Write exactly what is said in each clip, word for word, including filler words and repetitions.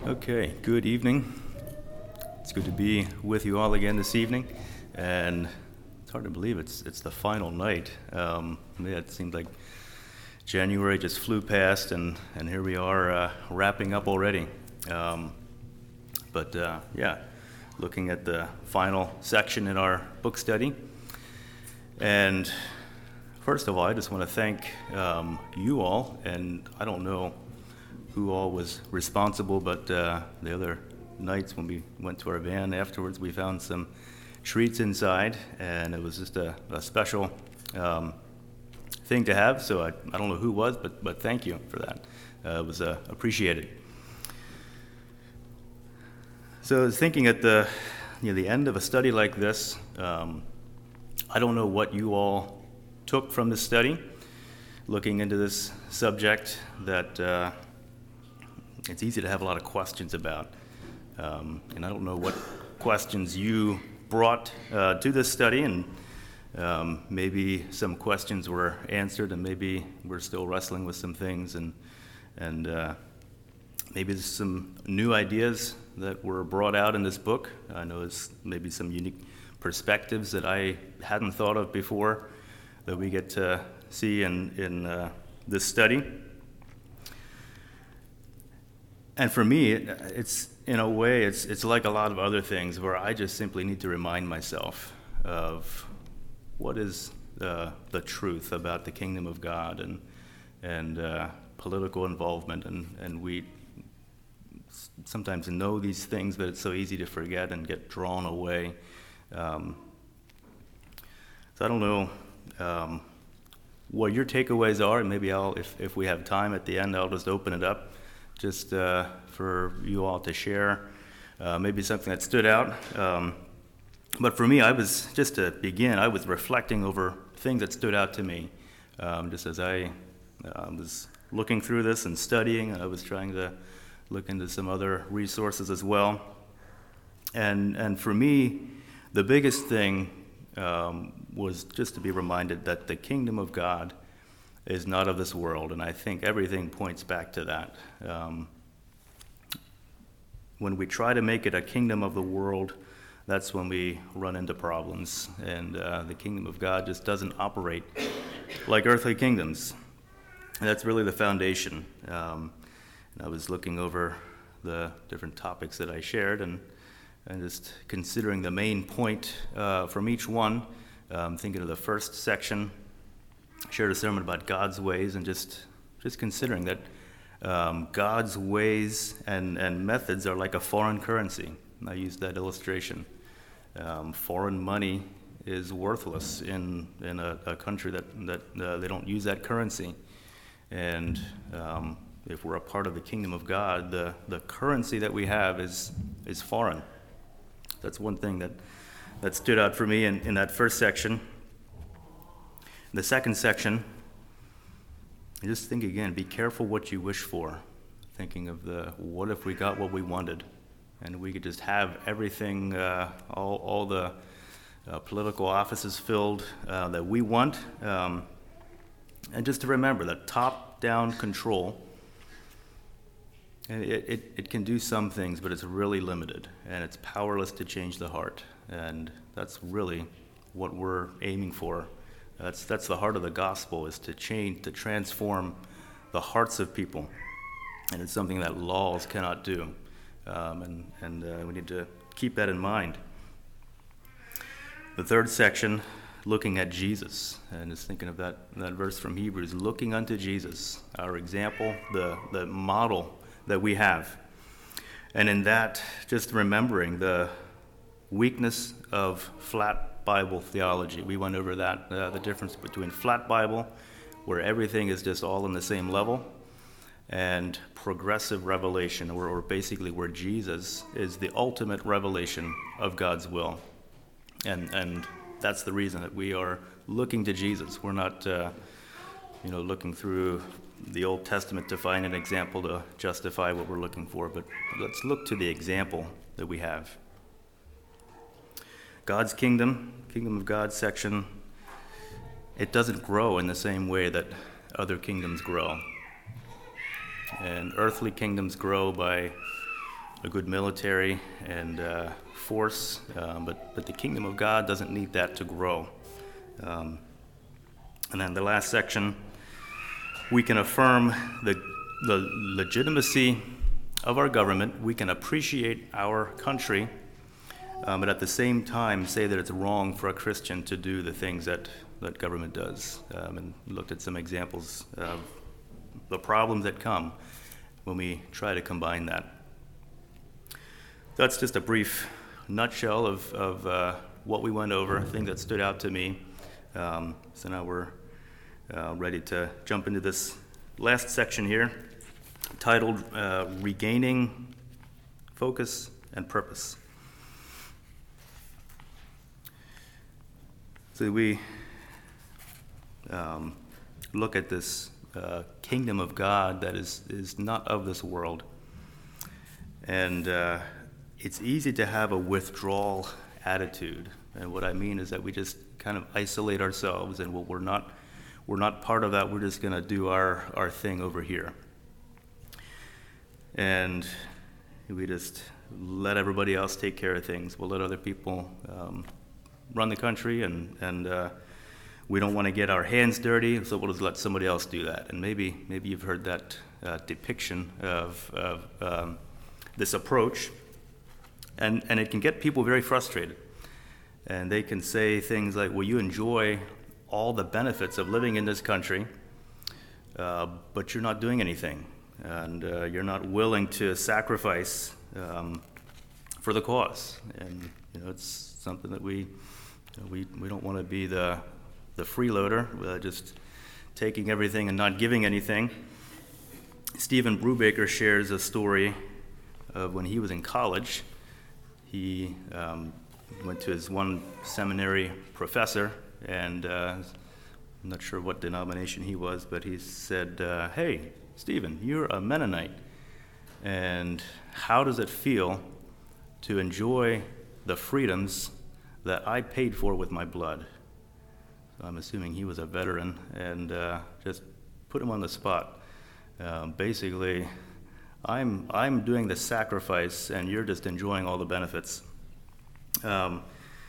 Okay, good evening. It's good to be with you all again this evening, and it's hard to believe it's it's the final night. Um, yeah, it seems like January just flew past, and, and here we are uh, wrapping up already. Um, but uh, yeah, looking at the final section in our book study. And first of all, I just want to thank um, you all, and I don't know who all was responsible, but uh, the other nights when we went to our van afterwards, we found some treats inside, and it was just a, a special um, thing to have. So I, I don't know who was, but but thank you for that. Uh, it was uh, appreciated. So I was thinking at the you know the end of a study like this, um, I don't know what you all took from this study, looking into this subject that uh, it's easy to have a lot of questions about. Um, and I don't know what questions you brought uh, to this study, and um, maybe some questions were answered, and maybe we're still wrestling with some things, and and uh, maybe there's some new ideas that were brought out in this book. I know there's maybe some unique perspectives that I hadn't thought of before that we get to see in, in uh, this study. And for me, it's in a way, it's it's like a lot of other things where I just simply need to remind myself of what is uh, the truth about the kingdom of God and and uh, political involvement, and, and we sometimes know these things, but it's so easy to forget and get drawn away. Um, so I don't know um, what your takeaways are, and maybe I'll, if, if we have time at the end, I'll just open it up just uh, for you all to share, uh, maybe something that stood out. Um, but for me, I was, just to begin, I was reflecting over things that stood out to me. Um, just as I uh, was looking through this and studying, I was trying to look into some other resources as well. And and for me, the biggest thing um, was just to be reminded that the kingdom of God is not of this world, and I think everything points back to that. Um, when we try to make it a kingdom of the world, that's when we run into problems, and uh, the kingdom of God just doesn't operate like earthly kingdoms. And that's really the foundation. Um, and I was looking over the different topics that I shared, and, and just considering the main point uh, from each one, um, thinking of the first section, shared a sermon about God's ways, and just just considering that um, God's ways and, and methods are like a foreign currency. I used that illustration. Um, foreign money is worthless in in a, a country that that uh, they don't use that currency. And um, if we're a part of the kingdom of God, the, the currency that we have is is foreign. That's one thing that that stood out for me in, in that first section. The second section, just think again, be careful what you wish for. Thinking of the, what if we got what we wanted, and we could just have everything, uh, all, all the uh, political offices filled uh, that we want. Um, and just to remember that top-down control, it, it, it can do some things, but it's really limited, and it's powerless to change the heart. And that's really what we're aiming for. That's that's the heart of the gospel, is to change, to transform the hearts of people. And it's something that laws cannot do. Um, and and uh, we need to keep that in mind. The third section, looking at Jesus, and just thinking of that, that verse from Hebrews, looking unto Jesus, our example, the, the model that we have. And in that, just remembering the weakness of flat Bible theology. We went over that, uh, the difference between flat Bible, where everything is just all on the same level, and progressive revelation, or, or basically where Jesus is the ultimate revelation of God's will. And and that's the reason that we are looking to Jesus. We're not, uh, you know, looking through the Old Testament to find an example to justify what we're looking for, but let's look to the example that we have. God's kingdom, kingdom of God section, it doesn't grow in the same way that other kingdoms grow. And earthly kingdoms grow by a good military and uh, force, um, but, but the kingdom of God doesn't need that to grow. Um, and then the last section, we can affirm the, the legitimacy of our government. We can appreciate our country, um, but at the same time say that it's wrong for a Christian to do the things that, that government does. Um, and looked at some examples of the problems that come when we try to combine that. That's just a brief nutshell of, of uh, what we went over, things that stood out to me. Um, so now we're uh, ready to jump into this last section here, titled uh, Regaining Focus and Purpose. So we um, look at this uh, kingdom of God that is, is not of this world. And uh, it's easy to have a withdrawal attitude. And what I mean is that we just kind of isolate ourselves, and well, we're not we're not part of that. We're just going to do our, our thing over here. And we just let everybody else take care of things. We'll let other people um, run the country, and, and uh, we don't want to get our hands dirty, so we'll just let somebody else do that. And maybe maybe you've heard that uh, depiction of, of um, this approach, and, and it can get people very frustrated. And they can say things like, well, you enjoy all the benefits of living in this country, uh, but you're not doing anything. And uh, you're not willing to sacrifice um, for the cause. And you know, it's something that we you know, we we don't want to be the the freeloader, uh, just taking everything and not giving anything. Stephen Brubaker shares a story of when he was in college. He um, went to his one seminary professor, and uh, I'm not sure what denomination he was, but he said, uh, "Hey, Stephen, you're a Mennonite, and how does it feel to enjoy the freedoms that I paid for with my blood?" So I'm assuming he was a veteran, and uh, just put him on the spot. Uh, basically, I'm I'm doing the sacrifice, and you're just enjoying all the benefits. Um,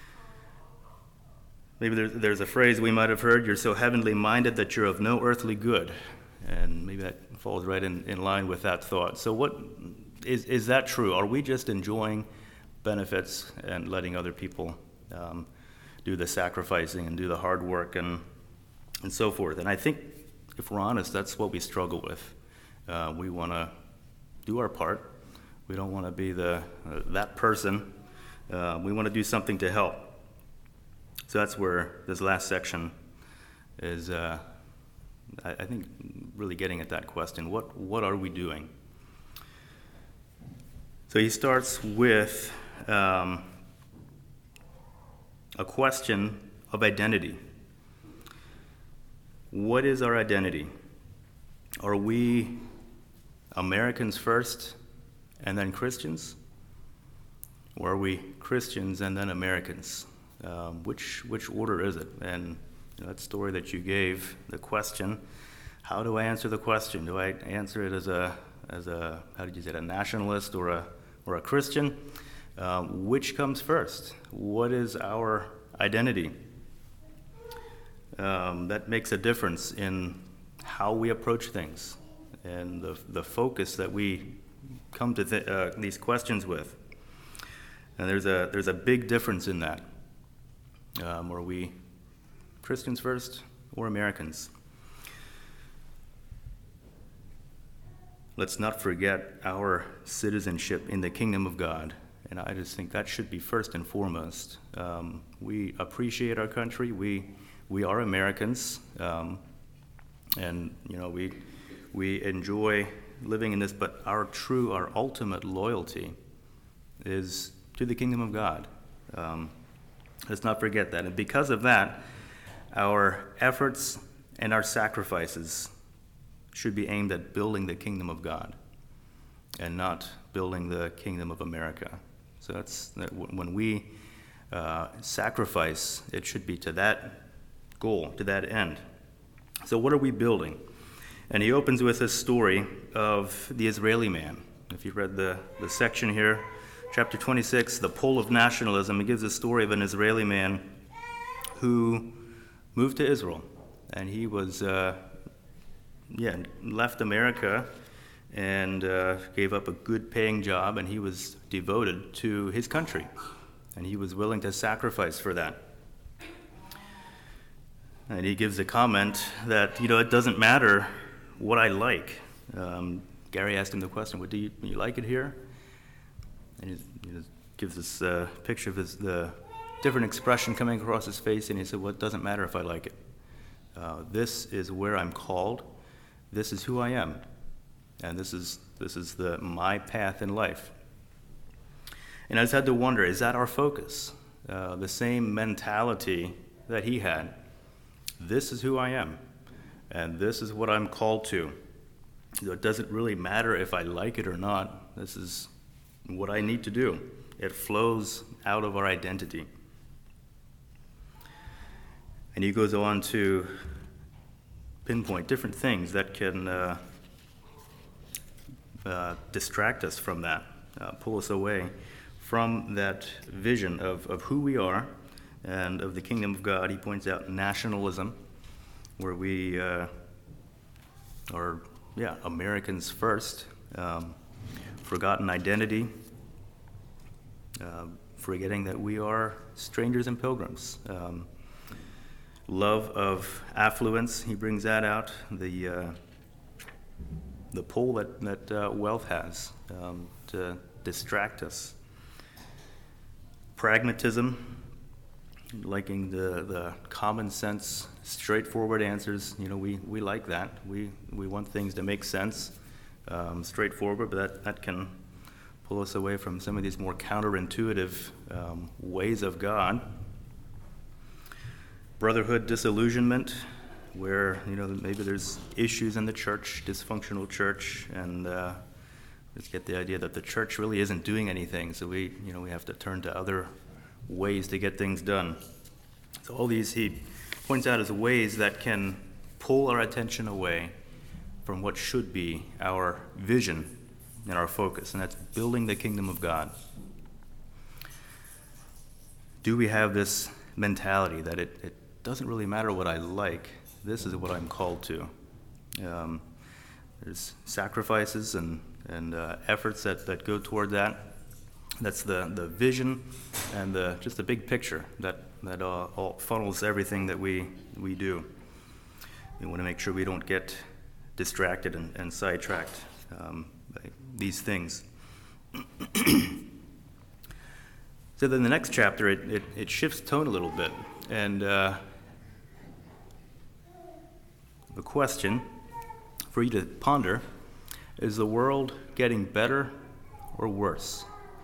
maybe there's, there's a phrase we might have heard: "You're so heavenly minded that you're of no earthly good," and maybe that falls right in, in line with that thought. So, what is is that true? Are we just enjoying benefits and letting other people um, do the sacrificing and do the hard work and and so forth? And I think, if we're honest, that's what we struggle with. Uh, we want to do our part. We don't want to be the uh, that person. Uh, we want to do something to help. So that's where this last section is, uh, I, I think, really getting at that question. What what are we doing? So he starts with um, a question of identity. What is our identity? Are we Americans first and then Christians? Or are we Christians and then Americans? Um, which which order is it? And you know, that story that you gave, the question, how do I answer the question? Do I answer it as a as a how did you say it, a nationalist or a or a Christian? Um, which comes first? What is our identity? Um, that makes a difference in how we approach things and the the focus that we come to th- uh, these questions with. And there's a there's a big difference in that. Um, are we Christians first or Americans? Let's not forget our citizenship in the kingdom of God. And I just think that should be first and foremost. Um, we appreciate our country. We we are Americans, um, and you know we we enjoy living in this. But our true, our ultimate loyalty is to the kingdom of God. Um, let's not forget that. And because of that, our efforts and our sacrifices should be aimed at building the kingdom of God and not building the kingdom of America. So that's when we uh, sacrifice, it should be to that goal, to that end. So what are we building? And he opens with a story of the Israeli man. If you read the, the section here, chapter twenty-six, The Pull of Nationalism, it gives a story of an Israeli man who moved to Israel. And he was, uh, yeah, left America and uh, gave up a good-paying job, and he was devoted to his country. And he was willing to sacrifice for that. And he gives a comment that, you know, it doesn't matter what I like. Um, Gary asked him the question, "What do you, do you like it here?" And he, he gives this uh, picture of his, the different expression coming across his face, and he said, "Well, it doesn't matter if I like it. Uh, this is where I'm called. This is who I am, and this is this is the my path in life." And I just had to wonder: is that our focus? Uh, the same mentality that he had. This is who I am, and this is what I'm called to. It doesn't really matter if I like it or not. This is what I need to do. It flows out of our identity. And he goes on to pinpoint different things that can uh, uh, distract us from that, uh, pull us away from that vision of, of who we are and of the kingdom of God. He points out nationalism, where we uh, are, yeah, Americans first, um, forgotten identity, uh, forgetting that we are strangers and pilgrims. Um, love of affluence, he brings that out, the uh, the pull that, that uh, wealth has um, to distract us. Pragmatism, liking the, the common sense, straightforward answers. You know, we, we like that. We we want things to make sense, um, straightforward, but that, that can pull us away from some of these more counterintuitive um, ways of God. Brotherhood disillusionment, where, you know, maybe there's issues in the church, dysfunctional church, and uh, just get the idea that the church really isn't doing anything, so we, you know, we have to turn to other ways to get things done. So all these he points out as ways that can pull our attention away from what should be our vision and our focus, and that's building the kingdom of God. Do we have this mentality that it, it doesn't really matter what I like, this is what I'm called to? Um, there's sacrifices and, and uh, efforts that, that go toward that. That's the, the vision and the just the big picture that, that uh, all funnels everything that we, we do. We want to make sure we don't get distracted and, and sidetracked um, by these things. So then the next chapter, it, it, it shifts tone a little bit. And uh, the question for you to ponder, is the world getting better or worse?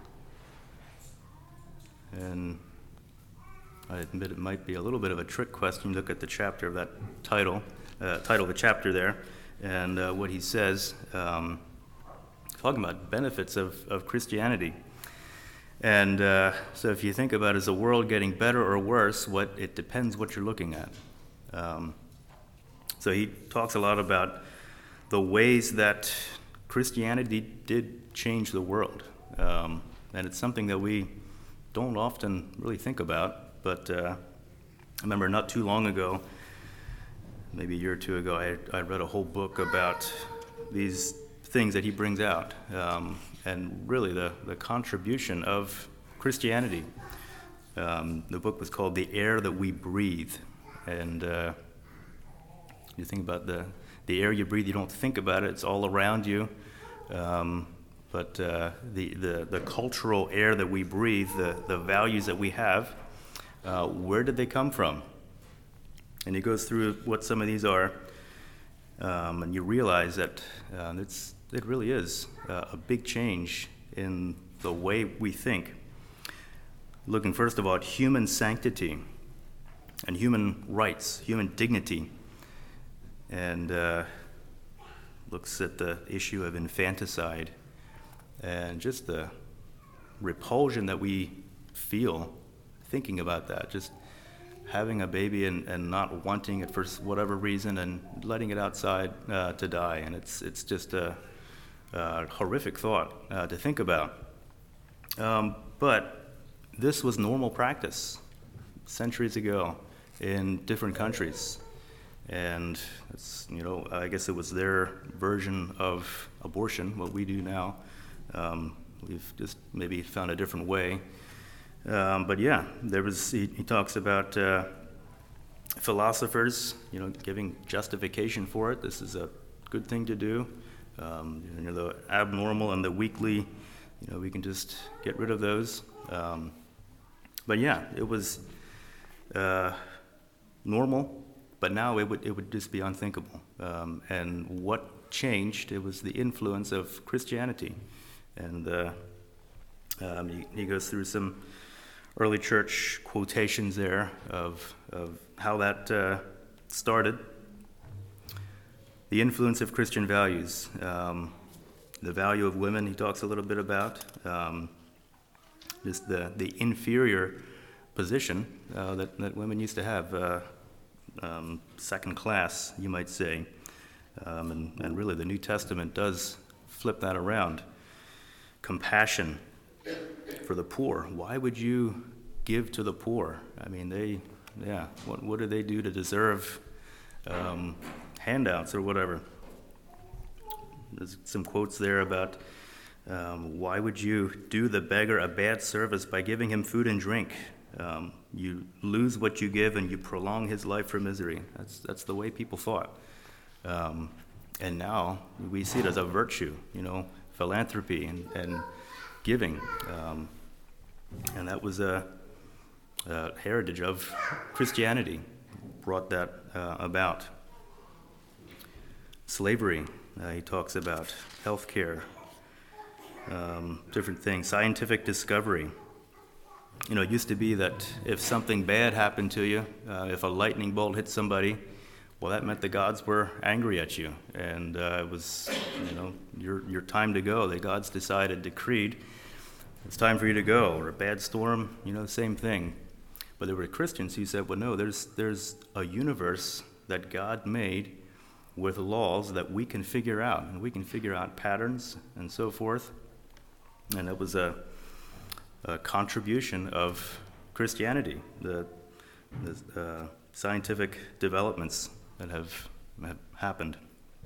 And I admit it might be a little bit of a trick question. Look at the chapter of that title, uh, title of the chapter there, and uh, what he says, um, talking about benefits of, of Christianity. And uh, so if you think about, is the world getting better or worse, what it depends what you're looking at. Um, so he talks a lot about the ways that Christianity did change the world. Um, and it's something that we don't often really think about, but uh, I remember not too long ago, maybe a year or two ago, I, I read a whole book about these things that he brings out, um, and really the, the contribution of Christianity. Um, the book was called The Air That We Breathe, and uh, you think about the, the air you breathe, you don't think about it, it's all around you. Um, But uh, the, the, the cultural air that we breathe, the, the values that we have, uh, where did they come from? And he goes through what some of these are, um, and you realize that uh, it's, it really is uh, a big change in the way we think. Looking first of all at human sanctity and human rights, human dignity, and uh, looks at the issue of infanticide, and just the repulsion that we feel thinking about that, just having a baby and, and not wanting it for whatever reason and letting it outside uh, to die. And it's it's just a, uh, horrific thought uh, to think about. Um, but this was normal practice centuries ago in different countries. And it's, you know, I guess it was their version of abortion, what we do now. Um, we've just maybe found a different way. Um, but yeah, there was, he, he talks about uh, philosophers, you know, giving justification for it. This is a good thing to do. Um, you know, the abnormal and the weakly, you know, we can just get rid of those. Um, but yeah, it was uh, normal. But now it would it would just be unthinkable. Um, and what changed? It was the influence of Christianity. And uh, um, he, he goes through some early church quotations there of, of how that uh, started. The influence of Christian values. Um, the value of women, he talks a little bit about. Um, just the, the inferior position uh, that, that women used to have. Uh, Um, second class, you might say. Um, and, and really the New Testament does flip that around. Compassion for the poor. Why would you give to the poor? I mean, they, yeah, what, what do they do to deserve um, handouts or whatever? There's some quotes there about um, why would you do the beggar a bad service by giving him food and drink? Um, you lose what you give and you prolong his life for misery. That's that's the way people thought. Um, and now we see it as a virtue, you know, philanthropy and, and giving. Um, and that was a, a heritage of Christianity, brought that uh, about. Slavery, uh, he talks about healthcare, um, different things, scientific discovery. You know, it used to be that if something bad happened to you, uh, if a lightning bolt hit somebody, well, that meant the gods were angry at you. And uh, it was, you know, your your time to go. The gods decided, decreed, it's time for you to go. Or a bad storm, you know, same thing. But there were Christians who said, well, no, there's there's a universe that God made with laws that we can figure out. And we can figure out patterns and so forth. And it was a... A contribution of Christianity, the, the uh, scientific developments that have, have happened.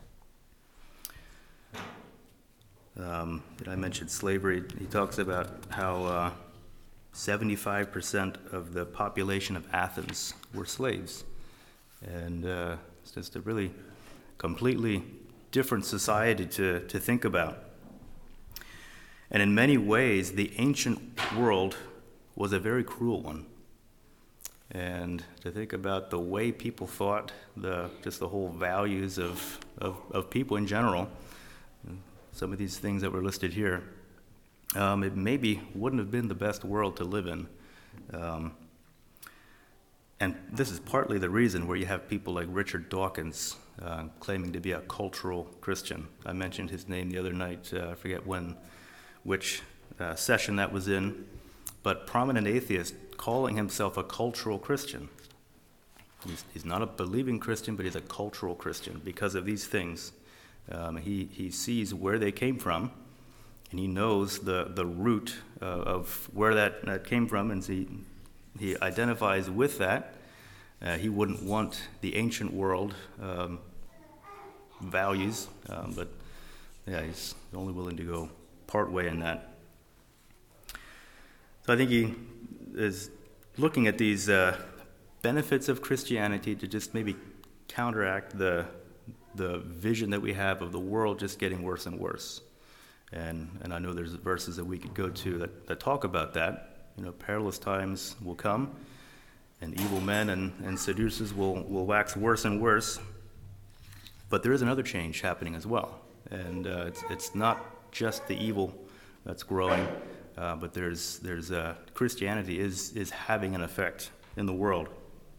Um, I mentioned slavery. He talks about how uh, seventy-five percent of the population of Athens were slaves. And uh, it's just a really completely different society to, to think about. And in many ways, the ancient world was a very cruel one. And to think about the way people thought, the just the whole values of, of, of people in general, some of these things that were listed here, um, it maybe wouldn't have been the best world to live in. Um, and this is partly the reason where you have people like Richard Dawkins uh, claiming to be a cultural Christian. I mentioned his name the other night, uh, I forget when, which uh, session that was in, but prominent atheist calling himself a cultural Christian. He's, he's not a believing Christian, but he's a cultural Christian because of these things. Um, he, he sees where they came from, and he knows the, the root uh, of where that, that came from, and he, he identifies with that. Uh, he wouldn't want the ancient world um, values, um, but yeah, he's only willing to go part way in that. So I think he is looking at these uh, benefits of Christianity to just maybe counteract the the vision that we have of the world just getting worse and worse. And and I know there's verses that we could go to that, that talk about that. You know, perilous times will come, and evil men and, and seducers will, will wax worse and worse. But there is another change happening as well. And uh, it's it's not just the evil that's growing, uh, but there's there's uh, Christianity is is having an effect in the world.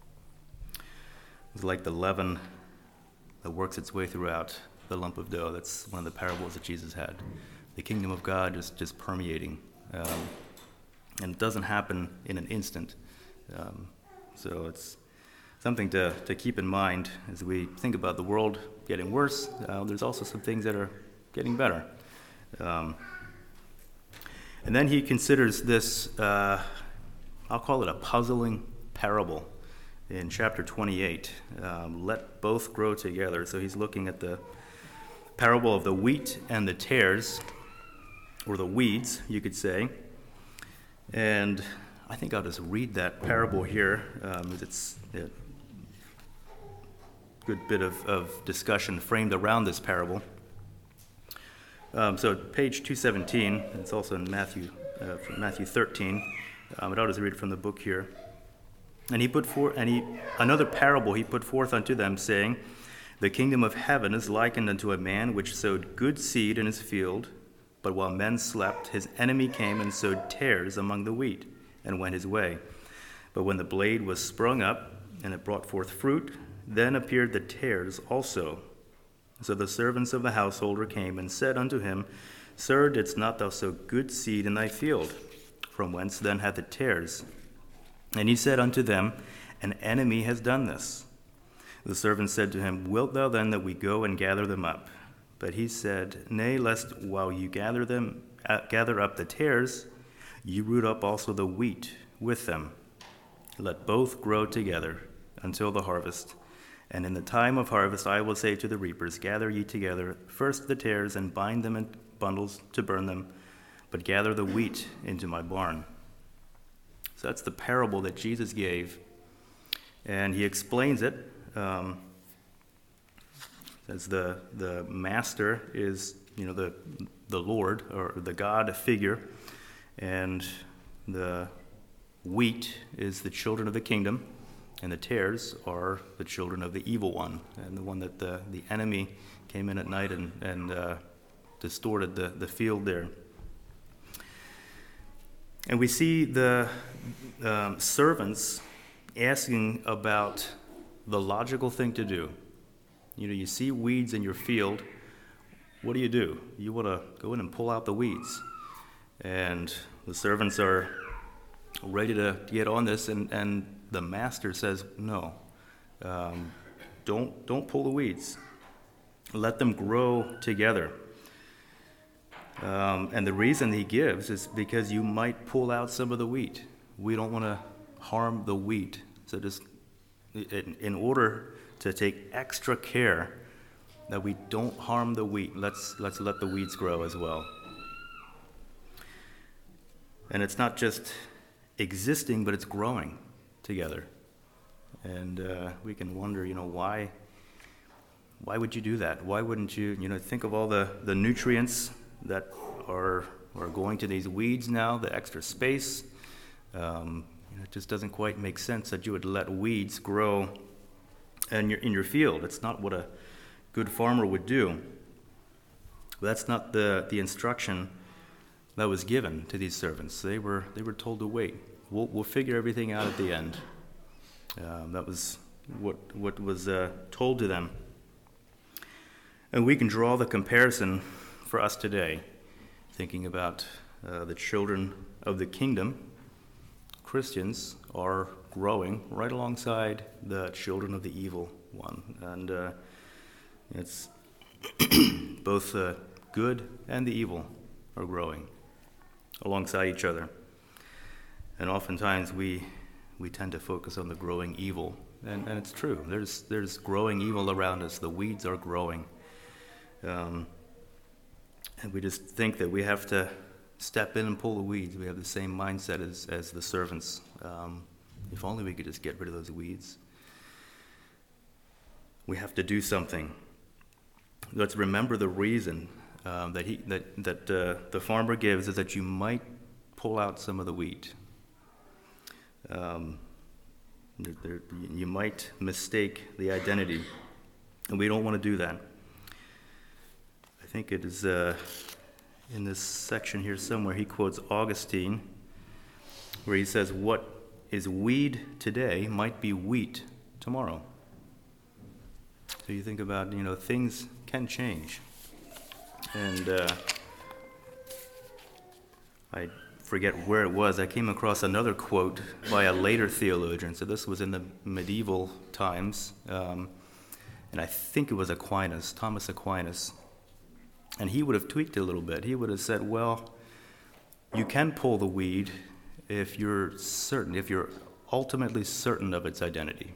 It's like the leaven that works its way throughout the lump of dough. That's one of the parables that Jesus had. The kingdom of God is just permeating, um, and it doesn't happen in an instant. Um, so it's something to, to keep in mind as we think about the world getting worse. Uh, there's also some things that are getting better. Um, and then he considers this, uh, I'll call it a puzzling parable in chapter twenty-eight. Um, let both grow together. So he's looking at the parable of the wheat and the tares, or the weeds, you could say. And I think I'll just read that parable here. Um, it's a good bit of, of discussion framed around this parable. Um, so page two seventeen, it's also in Matthew, uh, from Matthew thirteen, um, but I'll just read it from the book here. And he put forth, and he another parable he put forth unto them, saying, the kingdom of heaven is likened unto a man which sowed good seed in his field, but while men slept, his enemy came and sowed tares among the wheat, and went his way. But when the blade was sprung up, and it brought forth fruit, then appeared the tares also. So the servants of the householder came and said unto him, Sir, didst not thou sow good seed in thy field? From whence then hath it tares? And he said unto them, An enemy has done this. The servant said to him, Wilt thou then that we go and gather them up? But he said, Nay, lest while you gather them, uh, gather up the tares, you root up also the wheat with them. Let both grow together until the harvest. And in the time of harvest I will say to the reapers, Gather ye together first the tares, and bind them in bundles to burn them, but gather the wheat into my barn. So that's the parable that Jesus gave, and he explains it. Um, as the the master is, you know, the the Lord, or the God figure, and the wheat is the children of the kingdom, and the tares are the children of the evil one, and the one that the, the enemy came in at night and, and uh, distorted the, the field there. And we see the um, servants asking about the logical thing to do. You know, you see weeds in your field, what do you do? You want to go in and pull out the weeds. And the servants are ready to get on this, and, and the master says, no, um, don't don't pull the weeds. Let them grow together. Um, and the reason he gives is because you might pull out some of the wheat. We don't want to harm the wheat. So just in, in order to take extra care that we don't harm the wheat, let's let's let the weeds grow as well. And it's not just existing, but it's growing together. And uh, we can wonder, you know, why why would you do that? Why wouldn't you, you know, think of all the, the nutrients that are are going to these weeds now, the extra space. Um, you know, it just doesn't quite make sense that you would let weeds grow in your, in your field. It's not what a good farmer would do. But that's not the, the instruction that was given to these servants. They were they were told to wait. We'll, we'll figure everything out at the end. Um, that was what what was uh, told to them. And we can draw the comparison for us today, thinking about uh, the children of the kingdom. Christians are growing right alongside the children of the evil one. And uh, it's both the good and the evil are growing alongside each other. And oftentimes we we tend to focus on the growing evil. And, and it's true. There's there's growing evil around us. The weeds are growing. Um, and we just think that we have to step in and pull the weeds. We have the same mindset as, as the servants. Um, if only we could just get rid of those weeds. We have to do something. Let's remember the reason um, that he that that uh, the farmer gives is that you might pull out some of the wheat. Um, there, there, you might mistake the identity, and we don't want to do that. I think it is uh, in this section here somewhere, he quotes Augustine, where he says, what is weed today might be wheat tomorrow. So you think about, you know, things can change. And uh, I forget where it was. I came across another quote by a later theologian. So this was in the medieval times. Um, and I think it was Aquinas, Thomas Aquinas. And he would have tweaked it a little bit. He would have said, well, you can pull the weed if you're certain, if you're ultimately certain of its identity.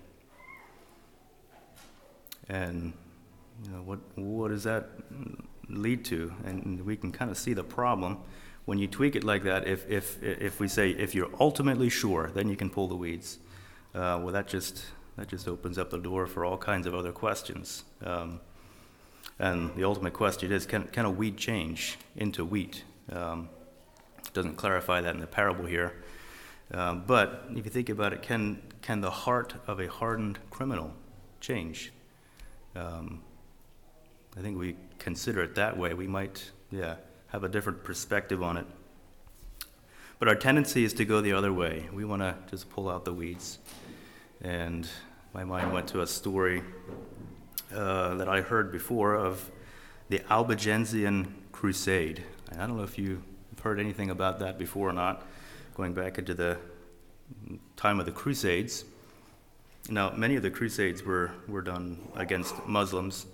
And you know, what what does that lead to? And we can kind of see the problem when you tweak it like that. If if if we say if you're ultimately sure, then you can pull the weeds. Uh, well, that just that just opens up the door for all kinds of other questions. Um, and the ultimate question is, can can a weed change into wheat? Um, doesn't clarify that in the parable here. Um, but if you think about it, can can the heart of a hardened criminal change? Um, I think we consider it that way. We might, yeah, have a different perspective on it. But our tendency is to go the other way. We want to just pull out the weeds. And my mind went to a story uh, that I heard before of the Albigensian Crusade. And I don't know if you've heard anything about that before or not, going back into the time of the Crusades. Now, many of the Crusades were, were done against Muslims,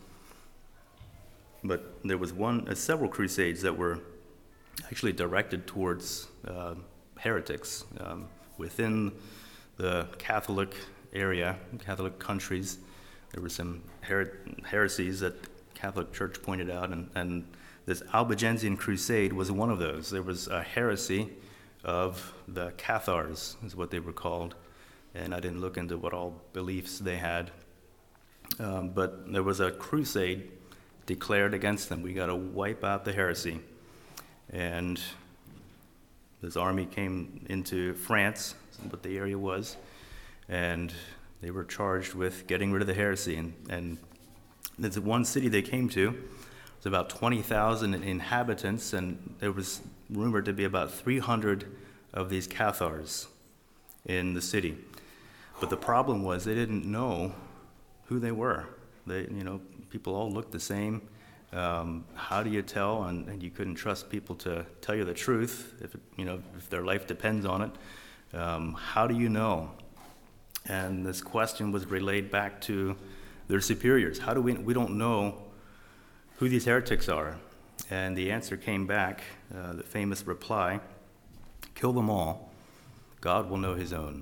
but there was one, uh, several Crusades that were actually directed towards uh, heretics um, within the Catholic area, Catholic countries. There were some her- heresies that the Catholic Church pointed out, and, and this Albigensian Crusade was one of those. There was a heresy of the Cathars, is what they were called. And I didn't look into what all beliefs they had. Um, but there was a crusade declared against them. We got to wipe out the heresy. And this army came into France, what the area was, and they were charged with getting rid of the heresy. And, and there's one city they came to. It was about twenty thousand inhabitants, and there was rumored to be about three hundred of these Cathars in the city. But the problem was they didn't know who they were. They, you know, people all looked the same. Um, how do you tell? And, and you couldn't trust people to tell you the truth if it, you know if their life depends on it. Um, how do you know? And this question was relayed back to their superiors. How do we? We don't know who these heretics are. And the answer came back, uh, the famous reply: kill them all. God will know his own.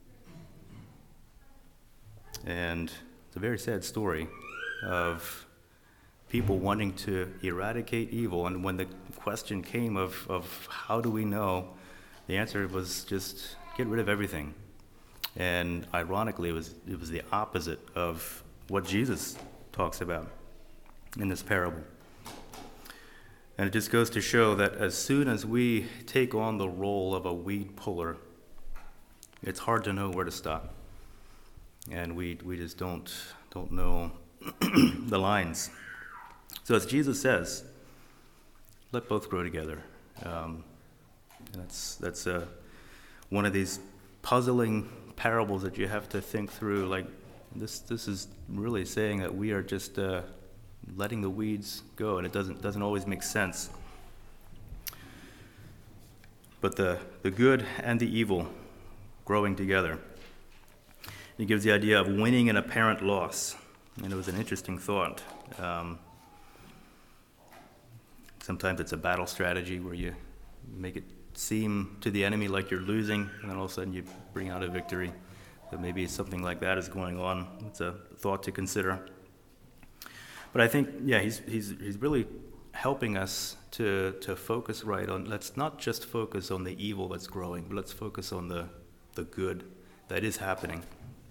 And it's a very sad story of people wanting to eradicate evil. And when the question came of, of how do we know, the answer was just get rid of everything. And ironically, it was it was the opposite of what Jesus talks about in this parable. And it just goes to show that as soon as we take on the role of a weed puller, it's hard to know where to stop. And we we just don't don't know the lines. So as Jesus says, let both grow together. Um, that's that's uh, one of these puzzling parables that you have to think through. Like this this is really saying that we are just uh, letting the weeds go, and it doesn't doesn't always make sense. But the the good and the evil growing together. It gives the idea of winning an apparent loss. And it was an interesting thought. Um, sometimes it's a battle strategy where you make it seem to the enemy like you're losing, and then all of a sudden you bring out a victory. So maybe something like that is going on. It's a thought to consider. But I think, yeah, he's he's he's really helping us to to focus right on, let's not just focus on the evil that's growing, but let's focus on the, the good that is happening.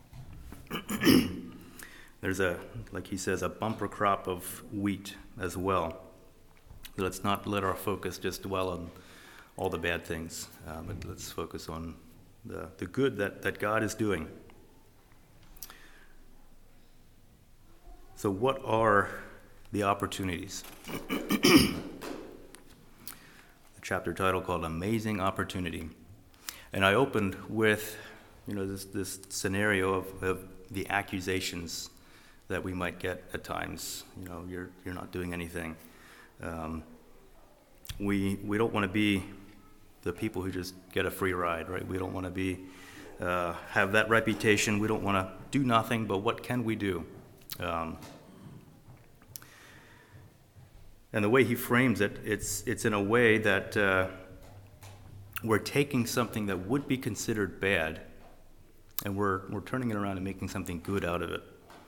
There's a, like he says, a bumper crop of wheat as well. So let's not let our focus just dwell on all the bad things, uh, but let's focus on the, the good that, that God is doing. So what are the opportunities? The chapter title called Amazing Opportunity. And I opened with, you know, this, this scenario of, of the accusations that we might get at times. You know, you're you're not doing anything. Um, we we don't want to be the people who just get a free ride, right? We don't want to be uh, have that reputation. We don't want to do nothing. But what can we do? Um, And the way he frames it, it's it's in a way that uh, we're taking something that would be considered bad, and we're we're turning it around and making something good out of it.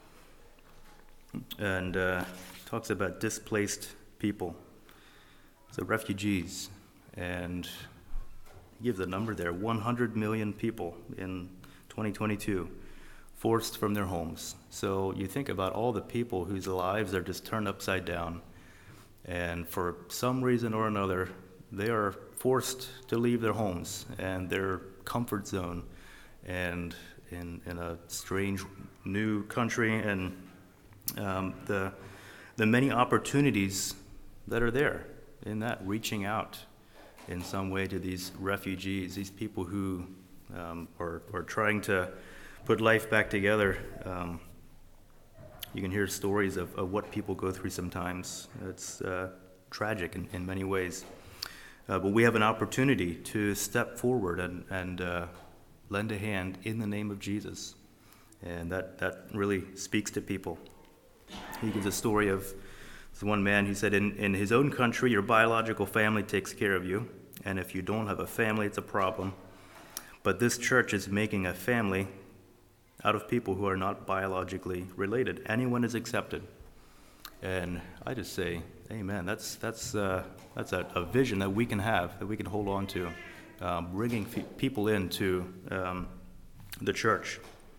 And uh, talks about displaced people, so refugees, and he gives a number there: one hundred million people in twenty twenty-two forced from their homes. So you think about all the people whose lives are just turned upside down, and for some reason or another, they are forced to leave their homes and their comfort zone, and in in a strange new country, and um, the the many opportunities that are there in that, reaching out in some way to these refugees, these people who um, are are trying to put life back together. Um, you can hear stories of, of what people go through sometimes. It's uh, tragic in, in many ways. Uh, but we have an opportunity to step forward and, and uh, lend a hand in the name of Jesus. And that, that really speaks to people. He gives a story of this one man who said, in, in his own country, your biological family takes care of you. And if you don't have a family, it's a problem. But this church is making a family out of people who are not biologically related. Anyone is accepted. And I just say, amen. That's that's uh, that's a, a vision that we can have, that we can hold on to, um, bringing f- people into um, the church.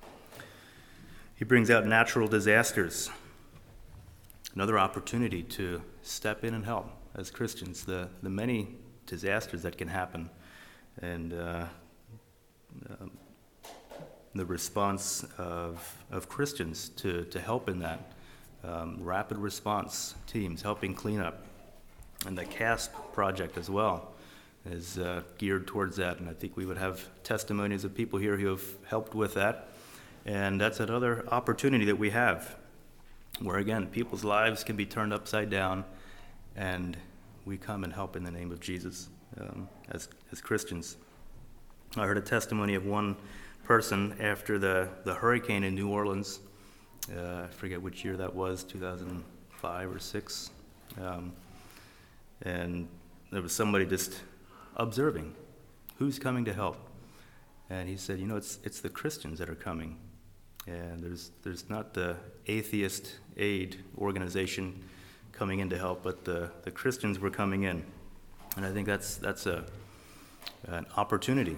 He brings out natural disasters, another opportunity to step in and help as Christians. The the many disasters that can happen, and uh, um, the response of of Christians to, to help in that. Um, rapid response teams helping clean up. And the CASP project as well is uh, geared towards that. And I think we would have testimonies of people here who have helped with that. And that's another opportunity that we have where, again, people's lives can be turned upside down, and we come and help in the name of Jesus um, as, as Christians. I heard a testimony of one person after the, the hurricane in New Orleans. Uh, I forget which year that was, two thousand five or six. Um, and there was somebody just observing who's coming to help. And he said, you know, it's it's the Christians that are coming. And there's there's not the atheist aid organization coming in to help, but the, the Christians were coming in. And I think that's that's a an opportunity.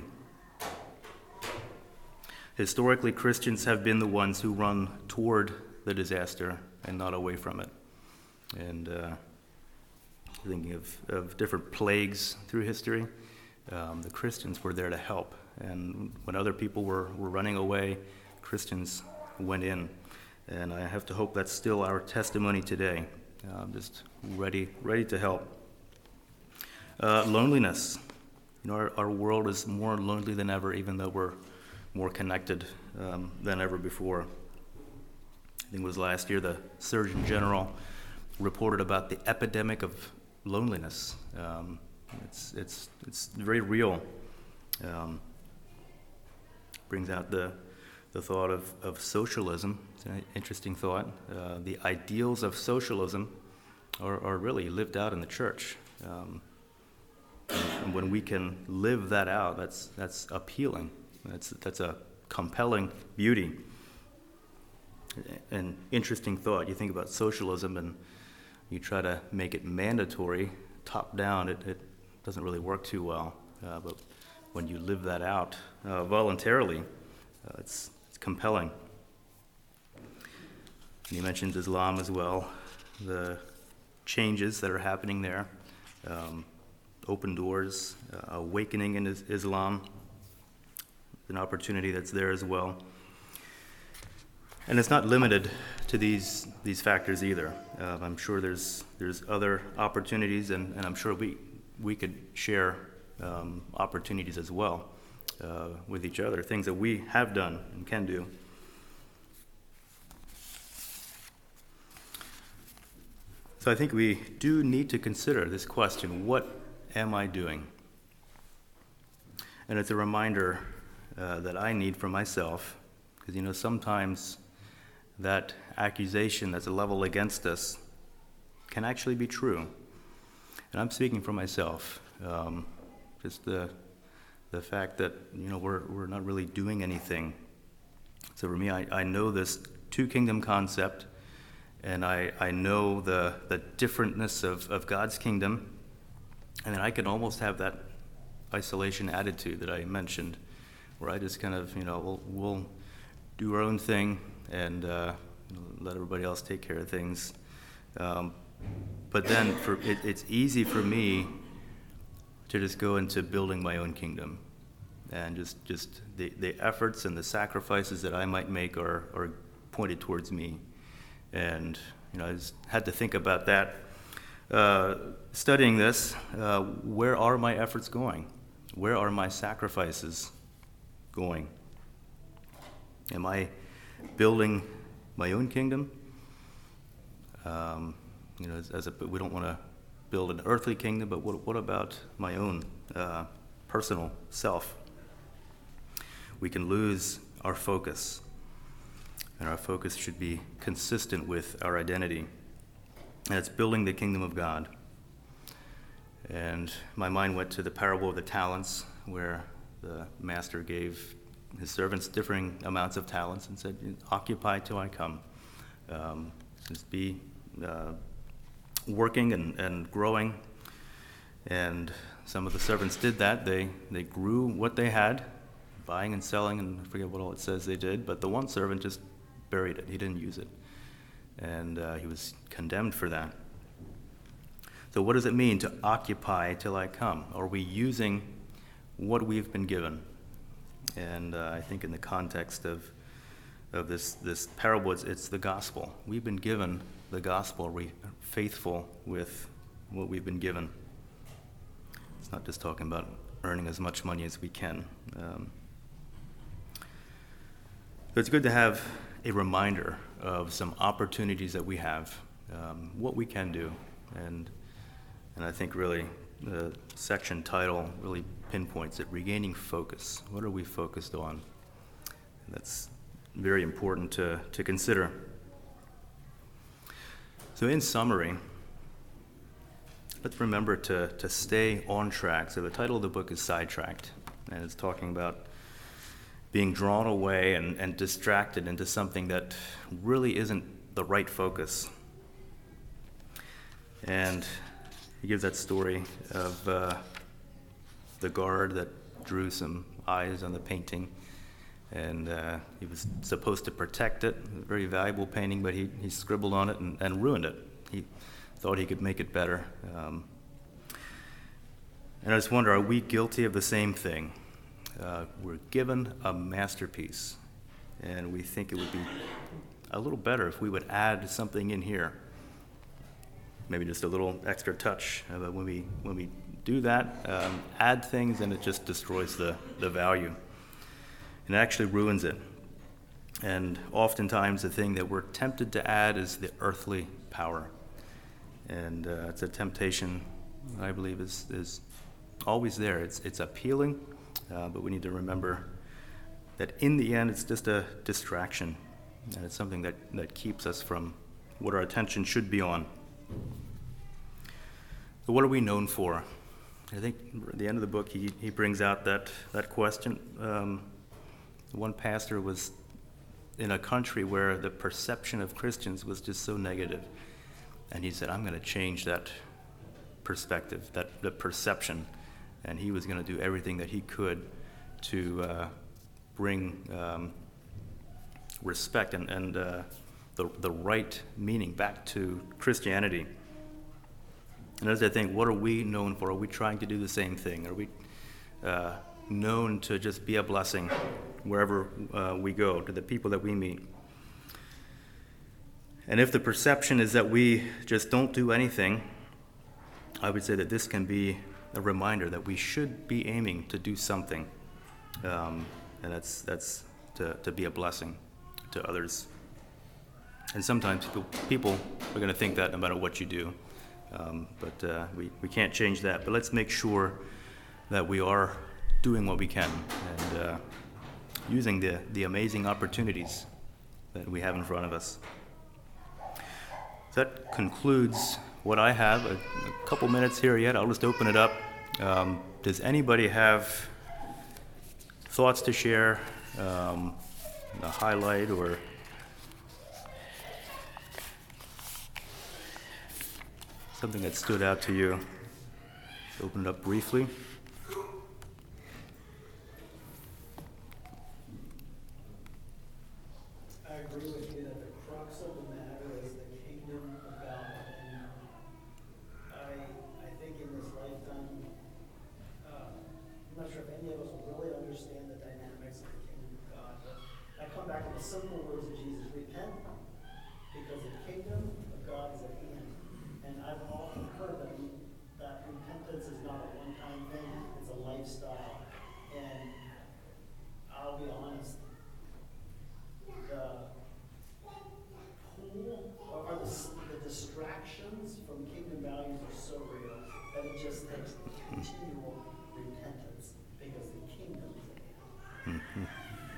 Historically, Christians have been the ones who run toward the disaster and not away from it. And uh, thinking of, of different plagues through history, um, the Christians were there to help. And when other people were, were running away, Christians went in. And I have to hope that's still our testimony today, uh, just ready, ready to help. Uh, loneliness. You know, our, our world is more lonely than ever, even though we're more connected um, than ever before. I think it was last year the Surgeon General reported about the epidemic of loneliness. Um, it's it's it's very real. Um, brings out the the thought of, of socialism. It's an interesting thought. Uh, the ideals of socialism are, are really lived out in the church. Um, and when we can live that out, that's that's appealing. That's that's a compelling beauty. An interesting thought. You think about socialism and you try to make it mandatory, top down, it, it doesn't really work too well. Uh, but when you live that out uh, voluntarily, uh, it's, it's compelling. And he mentions Islam as well, the changes that are happening there, um, open doors, uh, awakening in is- Islam. An opportunity that's there as well. And it's not limited to these these factors either. Uh, I'm sure there's there's other opportunities, and, and I'm sure we we could share um, opportunities as well uh, with each other, things that we have done and can do. So I think we do need to consider this question, what am I doing? And it's a reminder Uh, that I need for myself, because you know sometimes that accusation that's leveled against us can actually be true. And I'm speaking for myself. Um, just the the fact that, you know, we're we're not really doing anything. So for me, I, I know this two-kingdom concept, and I, I know the, the differentness of, of God's kingdom, and then I can almost have that isolation attitude that I mentioned, where I just kind of, you know, we'll, we'll do our own thing and uh, let everybody else take care of things. Um, but then for it, it's easy for me to just go into building my own kingdom. And just, just the, the efforts and the sacrifices that I might make are, are pointed towards me. And, you know, I just had to think about that. Uh, studying this, uh, where are my efforts going? Where are my sacrifices going? Am I building my own kingdom? Um, you know, as, as a, we don't want to build an earthly kingdom, but what, what about my own uh, personal self? We can lose our focus, and our focus should be consistent with our identity, and it's building the kingdom of God. And my mind went to the parable of the talents, where the master gave his servants differing amounts of talents and said, occupy till I come. Um, just be uh, working and, and growing. And some of the servants did that. They, they grew what they had, buying and selling, and I forget what all it says they did, but the one servant just buried it. He didn't use it. And uh, he was condemned for that. So what does it mean to occupy till I come? Are we using what we've been given? And uh, I think in the context of of this, this parable, it's, it's the gospel. We've been given the gospel. Are we faithful with what we've been given? It's not just talking about earning as much money as we can. Um, so it's good to have a reminder of some opportunities that we have, um, what we can do. And and I think really the section title really pinpoints it, regaining focus. What are we focused on? And that's very important to, to consider. So in summary, let's remember to, to stay on track. So the title of the book is Sidetracked, and it's talking about being drawn away and, and distracted into something that really isn't the right focus. And he gives that story of uh, the guard that drew some eyes on the painting, and uh, he was supposed to protect it. It was a very valuable painting, but he, he scribbled on it and, and ruined it. He thought he could make it better. Um, and I just wonder, are we guilty of the same thing? Uh, we're given a masterpiece, and we think it would be a little better if we would add something in here. Maybe just a little extra touch. Uh, but when we when we do that, um, add things, and it just destroys the, the value. And it actually ruins it. And oftentimes the thing that we're tempted to add is the earthly power. And uh, it's a temptation, I believe, is, is always there. It's, it's appealing, uh, but we need to remember that in the end it's just a distraction. And it's something that, that keeps us from what our attention should be on. So what are we known for? I think at the end of the book he, he brings out that, that question. Um, one pastor was in a country where the perception of Christians was just so negative. And he said, I'm going to change that perspective, that the perception. And he was going to do everything that he could to uh, bring um, respect and, and uh, the, the right meaning back to Christianity. And as I think, what are we known for? Are we trying to do the same thing? Are we uh, known to just be a blessing wherever uh, we go, to the people that we meet? And if the perception is that we just don't do anything, I would say that this can be a reminder that we should be aiming to do something. Um, and that's that's to, to be a blessing to others. And sometimes people, people are going to think that no matter what you do. Um, but uh, we, we can't change that. But let's make sure that we are doing what we can and uh, using the, the amazing opportunities that we have in front of us. That concludes what I have, a, a couple minutes here yet, I'll just open it up. Um, does anybody have thoughts to share, um, a highlight or something that stood out to you? Open it up briefly. I agree with you that the crux of the matter is the kingdom of God. And I, I think in this lifetime, uh, I'm not sure if any of us will really understand the dynamics of the kingdom of God, but I come back to the simple words of Jesus: repent, because the kingdom of God is at hand. And I've often heard that, that repentance is not a one-time thing, it's a lifestyle. And I'll be honest, the pool or, or the, the distractions from kingdom values are so real that it just takes continual repentance because the kingdom is at hand. Mm-hmm.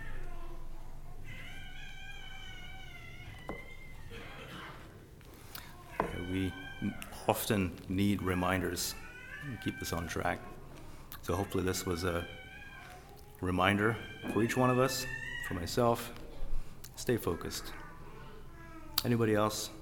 We often need reminders to keep us on track. So hopefully this was a reminder for each one of us, for myself. Stay focused. Anybody else?